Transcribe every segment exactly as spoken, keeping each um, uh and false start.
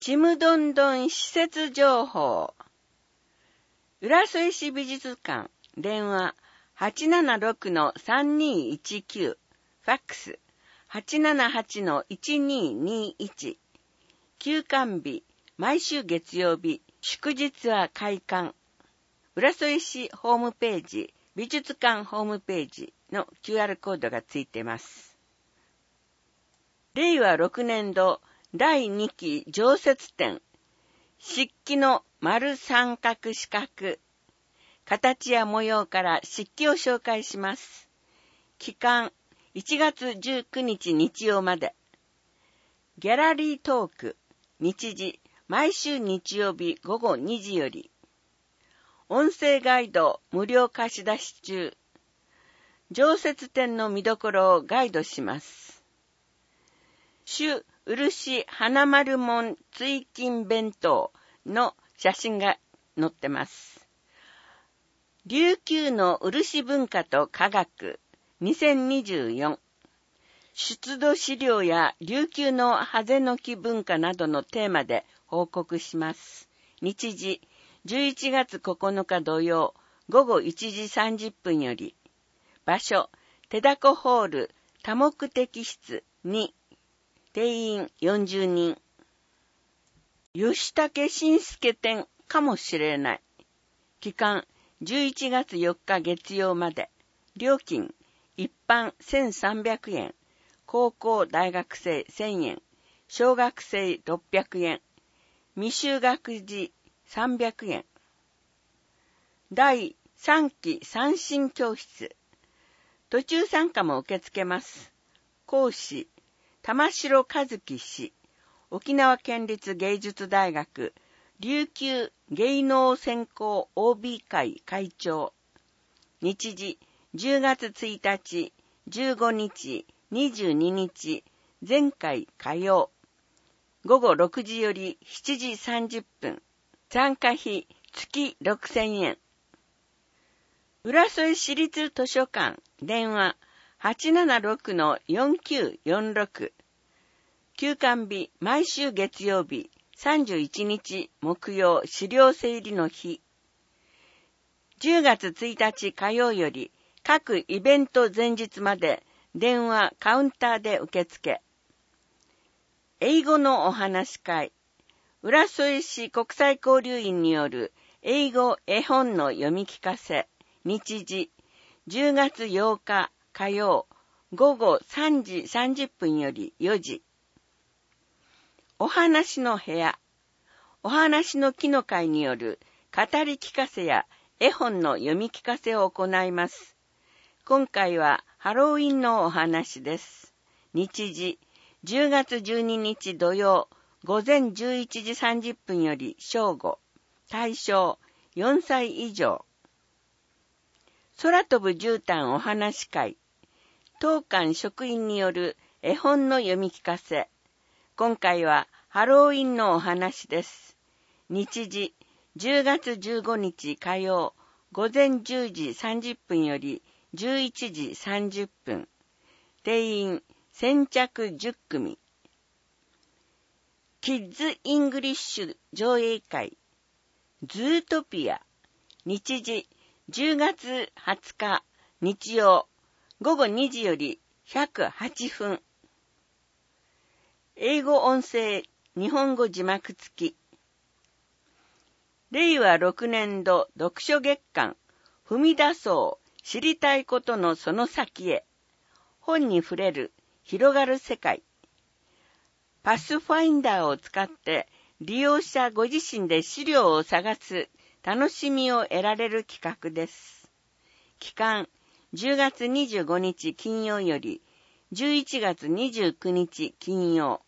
ちむどんどん施設情報。浦添市美術館、電話 はちななろくのさんにいちきゅう、ファックス はちななはちのいちににいち。休館日、毎週月曜日、祝日は開館。浦添市ホームページ、美術館ホームページの キューアール コードがついています。れいわろくねんどだいにき常設展、漆器の丸三角四角。形や模様から漆器を紹介します。期間いちがつじゅうくにち日曜まで。ギャラリートーク、日時、毎週日曜日ごごにじより。音声ガイド無料貸し出し中。常設展の見どころをガイドします。朱漆花丸門追勤弁当の写真が載ってます。琉球の漆文化と科学にせんにじゅうよん。出土資料や琉球のハゼの木文化などのテーマで報告します。日時じゅういちがつここのか土曜ごごいちじさんじゅっぷんより。場所手だこホール多目的室に。定員よんじゅうにん。吉武慎介展かもしれない。期間じゅういちがつよっか月曜まで。料金一般せんさんびゃくえん。高校大学生せんえん。小学生ろっぴゃくえん。未就学児さんびゃくえん。だいさんき三線教室。途中参加も受け付けます。講師玉城和樹氏、沖縄県立芸術大学琉球芸能専攻 オービー 会会長。日時じゅうがつついたち、じゅうごにち、にじゅうににち、前回火曜。ごごろくじよりしちじさんじゅっぷん。参加費月ろくせんえん。浦添市立図書館、電話はちななろくのよんきゅうよんろく。休館日、毎週月曜日、さんじゅういちにち木曜資料整理の日。じゅうがつついたち火曜より、各イベント前日まで電話カウンターで受付。英語のお話し会。浦添市国際交流員による英語絵本の読み聞かせ。日時じゅうがつようか火曜ごごさんじさんじゅっぷんよりよじ。お話の部屋。お話の木の会による語り聞かせや絵本の読み聞かせを行います。今回はハロウィンのお話です。日時じゅうがつじゅうににち土曜ごぜんじゅういちじさんじゅっぷんより正午。対象よんさい以上。空飛ぶ絨毯お話会。当館職員による絵本の読み聞かせ。今回はハロウィンのお話です。日時じゅうがつじゅうごにち火曜ごぜんじゅうじさんじゅっぷんよりじゅういちじさんじゅっぷん。定員先着じゅっくみ。キッズイングリッシュ上映会。ズートピア。日時じゅうがつはつか日曜ごごにじよりひゃくはちふん。英語音声日本語字幕付き。れいわろくねんど読書月間踏み出そう知りたいことのその先へ。本に触れる広がる世界。パスファインダーを使って利用者ご自身で資料を探す楽しみを得られる企画です。期間じゅうがつにじゅうごにち金曜よりじゅういちがつにじゅうくにち金曜。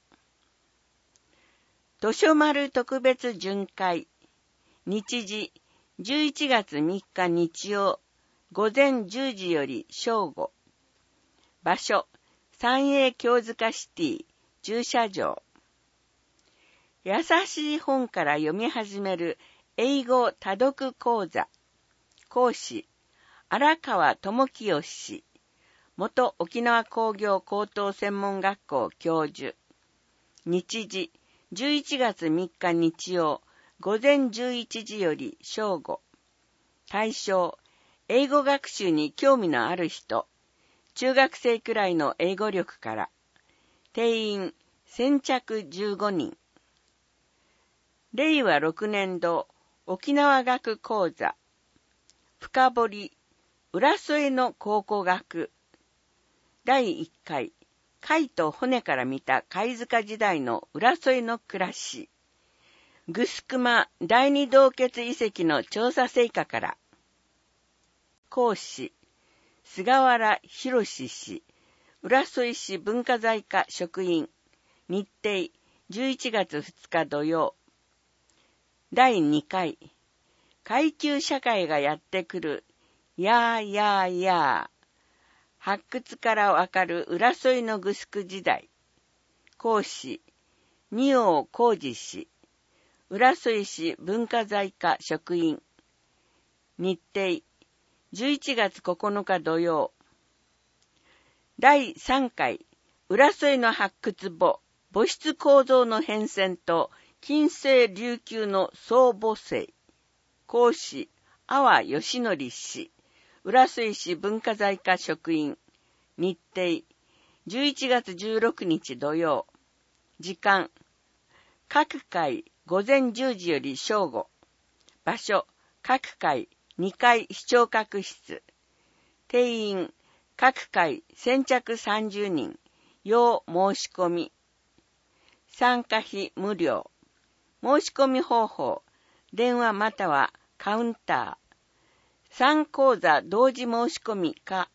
図書丸特別巡回。日時じゅういちがつみっか日曜ごぜんじゅうじより正午。場所三栄京塚シティ駐車場。優しい本から読み始める英語多読講座。講師荒川智清氏。元沖縄工業高等専門学校教授。日時じゅういちがつみっか日曜、午前じゅういちじより正午。対象、英語学習に興味のある人、中学生くらいの英語力から。定員、先着じゅうごにん。れいわろくねんど、沖縄学講座。深掘り、浦添の考古学。だいいっかい、貝と骨から見た貝塚時代の浦添の暮らし。グスクマ第二洞穴遺跡の調査成果から。講師、菅原博氏、浦添市文化財課職員。日程、じゅういちがつふつか土曜。だいにかい、階級社会がやってくる。やーやーやー。発掘からわかる浦添のグスク時代。講師、二王浩二氏。浦添市文化財課職員。日程、じゅういちがつここのか土曜。だいさんかい、浦添の発掘墓、墓室構造の変遷と近世琉球の総墓成。講師、阿波義則氏。浦添市文化財課職員。日程、じゅういちがつじゅうろくにち土曜。時間、各回午前じゅうじより正午。場所、各回にかい視聴覚室。定員、各回先着さんじゅうにん。要申し込み。参加費無料。申し込み方法、電話またはカウンター。さん講座同時申し込みか。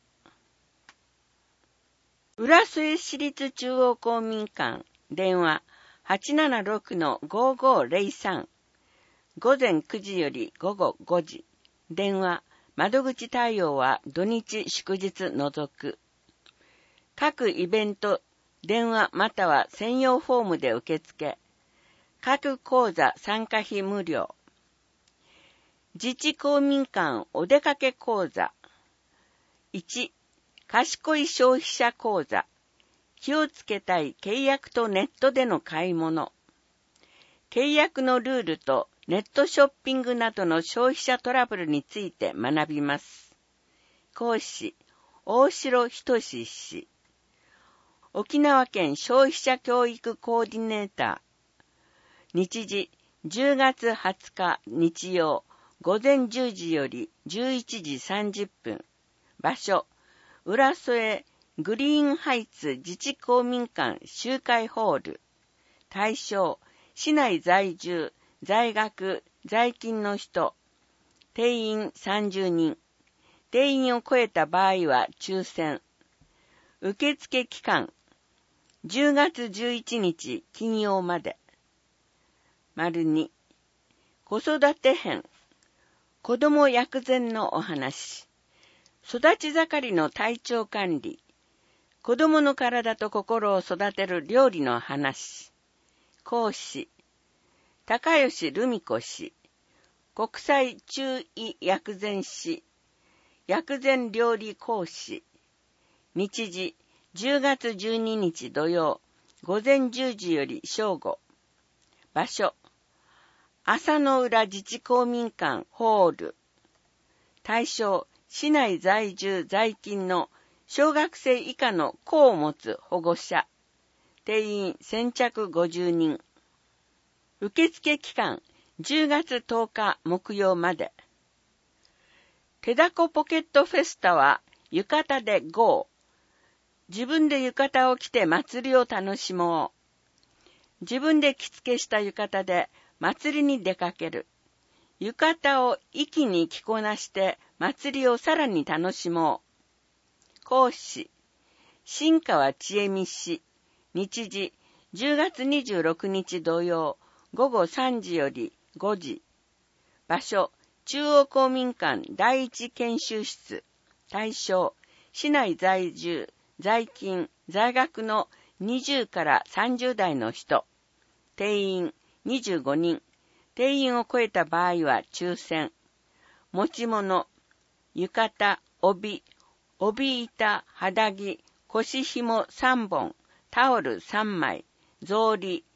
浦添市立中央公民館、電話 はちななろくのごごぜろさん。午前くじよりごごごじ。電話、窓口対応は土日祝日除く。各イベント、電話または専用フォームで受付。各講座参加費無料。自治公民館お出かけ講座。いち、賢い消費者講座。気をつけたい契約とネットでの買い物。契約のルールとネットショッピングなどの消費者トラブルについて学びます。講師、大城仁氏。沖縄県消費者教育コーディネーター。日時、じゅうがつはつか日曜、午前じゅうじよりじゅういちじさんじゅっぷん。場所、浦添グリーンハイツ自治公民館集会ホール。対象、市内在住、在学、在勤の人。定員さんじゅうにん。定員を超えた場合は抽選。受付期間、じゅうがつじゅういちにち金曜まで。丸に、子育て編。子供薬膳のお話。育ち盛りの体調管理。子供の体と心を育てる料理の話。講師、高吉留美子氏。国際中医薬膳師。薬膳料理講師。日時、じゅうがつじゅうににち土曜、午前じゅうじより正午。場所、浅野浦自治公民館ホール。対象、市内在住在勤の小学生以下の子を持つ保護者。定員先着ごじゅうにん。受付期間、じゅうがつとおか木曜まで。手だこポケットフェスタは浴衣で ゴー。自分で浴衣を着て祭りを楽しもう。自分で着付けした浴衣で祭りに出かける。浴衣を粋に着こなして祭りをさらに楽しもう。講師、新川千恵美氏。日時、じゅうがつにじゅうろくにち土曜、ごごさんじよりごじ。場所、中央公民館第一研修室。対象、市内在住、在勤、在学のにじゅうからさんじゅうだいの人。定員にじゅうごにん。定員を超えた場合は抽選。持ち物、浴衣、帯、帯板、肌着、腰紐さんぼん、タオルさんまい、草履、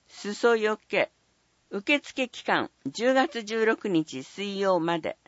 裾よけ。受付期間じゅうがつじゅうろくにち水曜まで。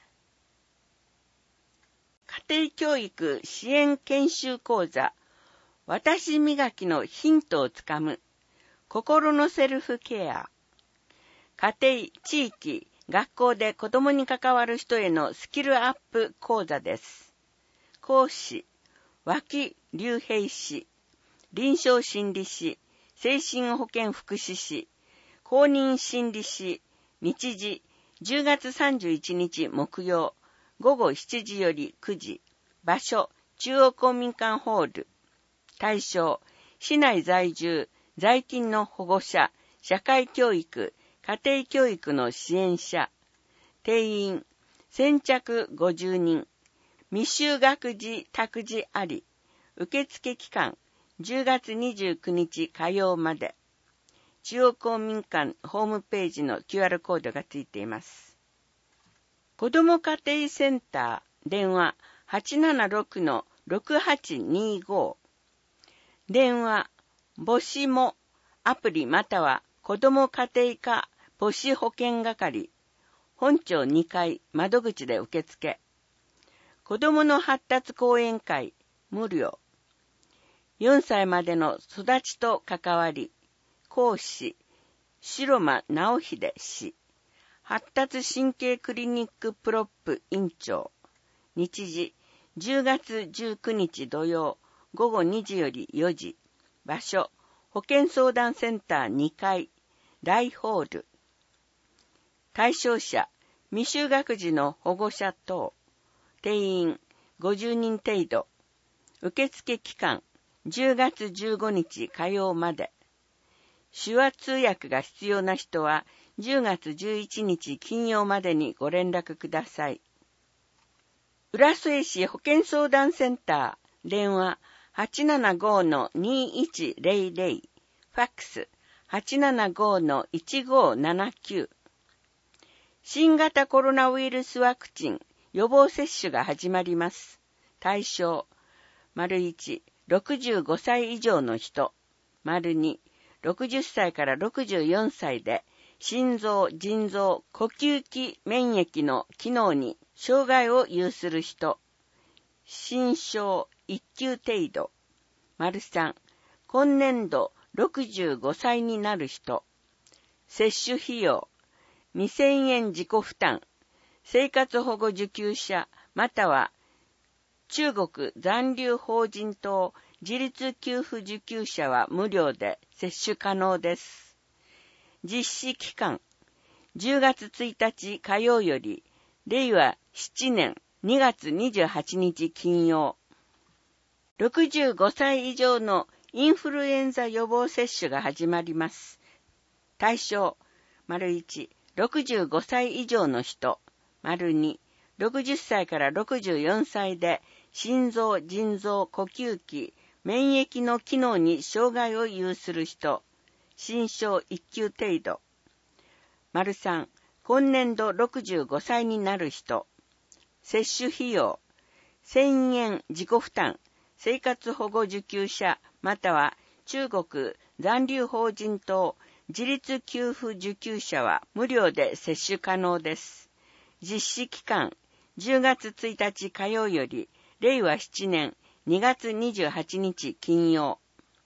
家庭教育支援研修講座。私磨きのヒントをつかむ。心のセルフケア。家庭、地域、学校で子供に関わる人へのスキルアップ講座です。講師、脇隆平氏、臨床心理士、精神保健福祉士、公認心理士、日時、じゅうがつさんじゅういちにち木曜、ごごしちじよりくじ、場所、中央公民館ホール、対象、市内在住、在勤の保護者、社会教育、家庭教育の支援者、定員、先着ごじゅうにん、未就学児託児あり、受付期間、じゅうがつにじゅうくにち火曜まで。中央公民館ホームページの キューアール コードがついています。子ども家庭センター、電話 はちななろくのろくはちにご。電話、母子も、アプリまたは子ども家庭科母子保健係、本庁にかい窓口で受付。子どもの発達講演会、無料。よんさいまでの育ちと関わり、講師、白間直秀氏、発達神経クリニックプロップ院長、日時、じゅうがつじゅうくにち土曜、ごごにじよりよじ、場所、保健相談センターにかい、大ホール。対象者、未就学児の保護者等、定員ごじゅうにん程度、受付期間、じゅうがつじゅうごにち火曜まで。手話通訳が必要な人はじゅうがつじゅういちにち金曜までにご連絡ください。浦添市保健相談センター、電話 はちななごのにいちぜろぜろ、ファックス はちななごのいちごななきゅう。新型コロナウイルスワクチン予防接種が始まります。対象、丸いち、ろくじゅうごさい以上の人、丸に、ろくじゅっさいからろくじゅうよんさいで心臓、腎臓、呼吸器免疫の機能に障害を有する人、心症いっきゅう程度、丸さん、今年度ろくじゅうごさいになる人、接種費用、にせんえん自己負担、生活保護受給者または中国残留法人等自立給付受給者は無料で接種可能です。実施期間、じゅうがつついたち火曜より、れいわななねんにがつにじゅうはちにち金曜。ろくじゅうごさい以上のインフルエンザ予防接種が始まります。対象、丸いち、ろくじゅうごさい以上の人、丸に、ろくじゅっさいからろくじゅうよんさいで心臓、腎臓、呼吸器、免疫の機能に障害を有する人、心症いっきゅう程度。丸さん、今年度ろくじゅうごさいになる人、接種費用、せんえん自己負担、生活保護受給者または中国残留法人等自立給付受給者は無料で接種可能です。実施期間、じゅうがつついたち火曜より、れいわななねんにがつにじゅうはちにち金曜。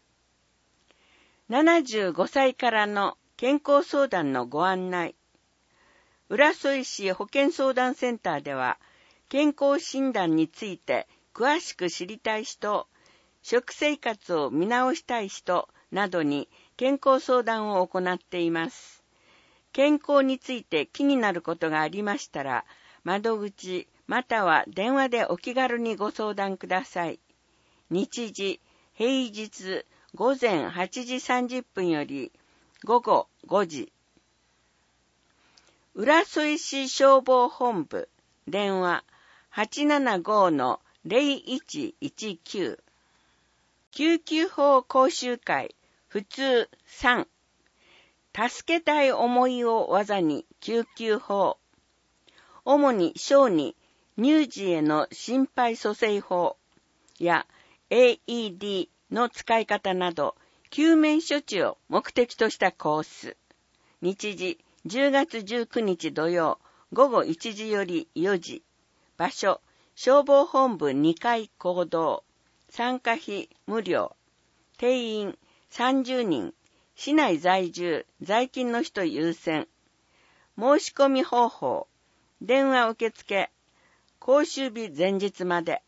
ななじゅうごさいからの健康相談のご案内。浦添市保健相談センターでは、健康診断について詳しく知りたい人、食生活を見直したい人などに健康相談を行っています。健康について気になることがありましたら、窓口または電話でお気軽にご相談ください。日時、平日ごぜんはちじさんじゅっぷんよりごごごじ。浦添市消防本部、電話 はちななごのぜろいちいちきゅう。救急法講習会、普通さん。助けたい思いを技に救急法。主に小児、乳児への心肺蘇生法や エーイーディー の使い方など、 救命処置を目的としたコース。日時じゅうがつじゅうくにち土曜ごごいちじよりよじ。場所消防本部にかい講堂。参加費無料。定員さんじゅうにん。市内在住、在勤の人優先。申し込み方法。電話受付。講習日前日まで。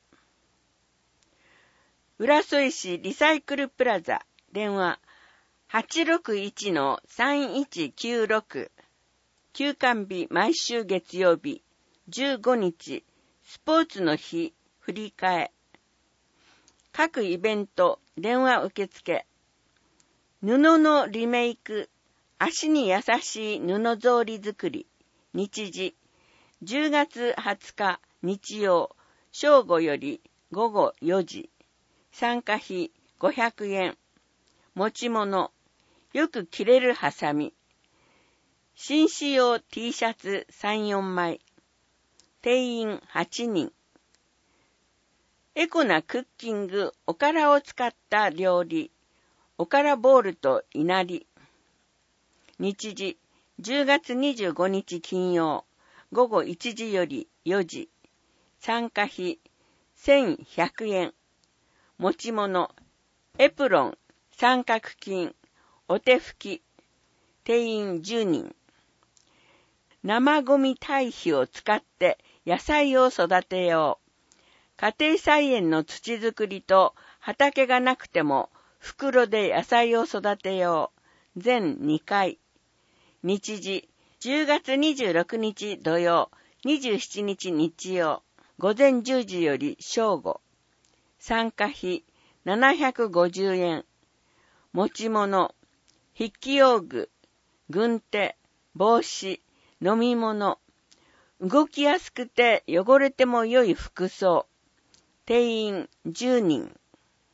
浦添市リサイクルプラザ。電話 はちろくいちのさんいちきゅうろく。休館日毎週月曜日。じゅうごにち。スポーツの日。振り替え。各イベント。電話受付。布のリメイク。足に優しい布草履作り。日時じゅうがつはつか日曜正午よりごごよじ。参加費ごひゃくえん。持ち物よく切れるハサミ。紳士用 T シャツさん、よんまい。定員はちにん。エコなクッキングおからを使った料理。おからボールといなり。日時じゅうがつにじゅうごにち金曜ごごいちじよりよじ。参加費せんひゃくえん。持ち物エプロン、三角巾、お手拭き。定員じゅうにん。生ゴミ堆肥を使って野菜を育てよう。家庭菜園の土作りと畑がなくても袋で野菜を育てよう。全にかい。日時じゅうがつにじゅうろくにち土曜、にじゅうしちにち日曜、午前じゅうじより正午。参加費ななひゃくごじゅうえん。持ち物、筆記用具、軍手、帽子、飲み物。動きやすくて汚れても良い服装。定員じゅうにん。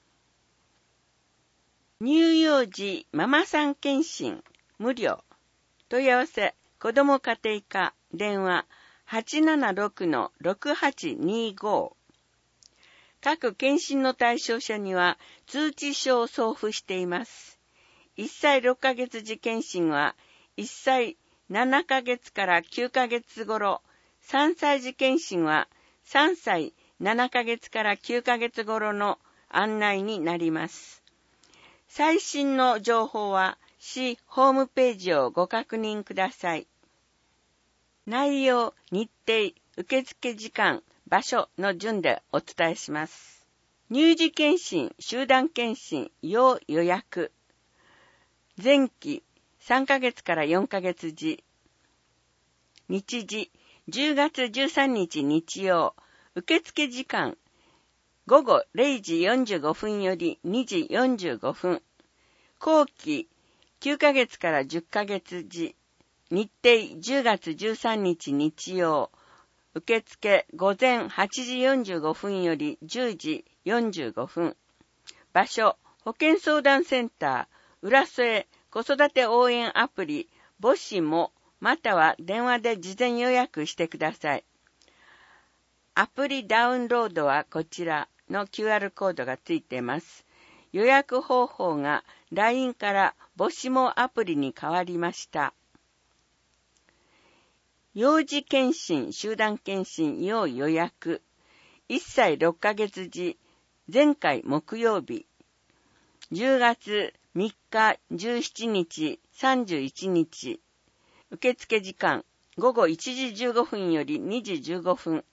乳幼児ママさん検診無料。問い合わせ子ども家庭課電話 はちななろくのろくはちにご。各検診の対象者には通知書を送付しています。いっさいろっかげつ時検診はいっさいななかげつからきゅうかげつ頃、さんさい時検診はさんさいななかげつからきゅうかげつ頃の案内になります。最新の情報は市ホームページをご確認ください。内容、日程、受付時間、場所の順でお伝えします。乳児検診、集団検診、要予約。前期さんかげつからよんかげつ時。日時じゅうがつじゅうさんにち日曜。受付時間ごごれいじよんじゅうごふんよりにじよんじゅうごふん。後期きゅうかげつからじゅっかげつ時。日程じゅうがつじゅうさんにち日曜。受付午前はちじよんじゅうごふんよりじゅうじよんじゅうごふん。場所保健相談センター浦添子育て応援アプリ母子もまたは電話で事前予約してください。アプリダウンロードはこちらの キューアール コードがついています。予約方法が ライン から母子もアプリに変わりました。幼児検診、集団検診要予約。いっさいろっかげつ時、前回木曜日。じゅうがつみっか、じゅうしちにち、さんじゅういちにち。受付時間、ごごいちじじゅうごふんよりにじじゅうごふん。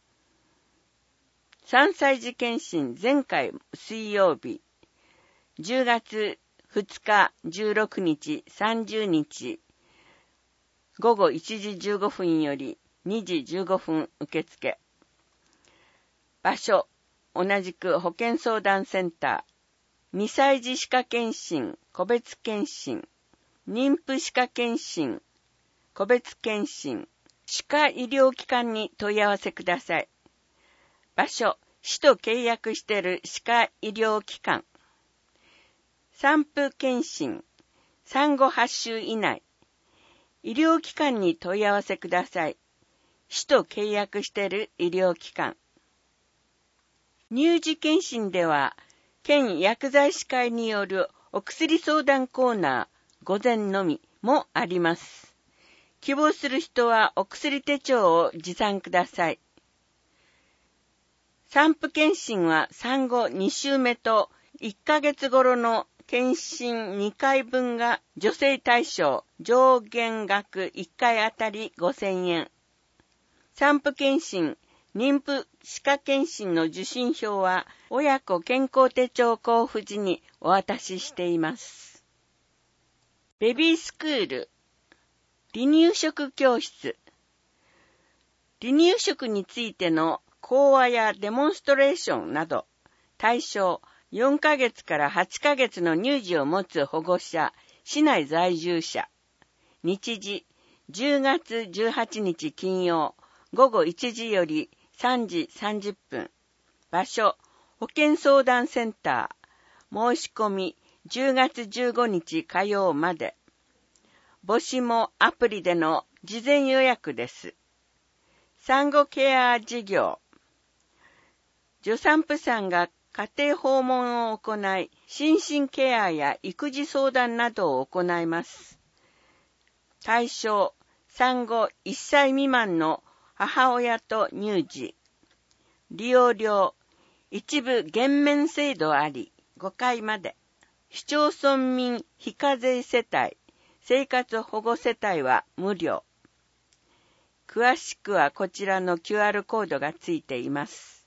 さんさい児検診、前回水曜日。じゅうがつふつか、じゅうろくにち、さんじゅうにち。ごごいちじじゅうごふんよりにじじゅうごふん受付。場所、同じく保健相談センター。にさい児歯科検診、個別検診。妊婦歯科検診、個別検診。歯科医療機関に問い合わせください。場所、市と契約している歯科医療機関。産婦検診、産後はっしゅう以内。医療機関に問い合わせください。市と契約している医療機関。乳児検診では、県薬剤師会によるお薬相談コーナー午前のみもあります。希望する人はお薬手帳を持参ください。産婦検診は産後に週目といっかげつ頃の検診にかいぶんが助成対象、上限額いっかいあたりごせんえん。産婦検診、妊婦歯科検診の受診票は親子健康手帳交付時にお渡ししています。ベビースクール、離乳食教室。離乳食についての講話やデモンストレーションなど、対象よんかげつからはちかげつの乳児を持つ保護者、市内在住者。日時、じゅうがつじゅうはちにち金曜、午後いちじよりさんじさんじゅっぷん。場所、保健相談センター。申し込み、じゅうがつじゅうごにち火曜まで。母子もアプリでの事前予約です。産後ケア事業。助産婦さんが家庭訪問を行い、心身ケアや育児相談などを行います。対象、産後いっさい未満の母親と乳児。利用料、一部減免制度あり、ごかいまで。市町村民非課税世帯、生活保護世帯は無料。詳しくはこちらの キューアール コードがついています。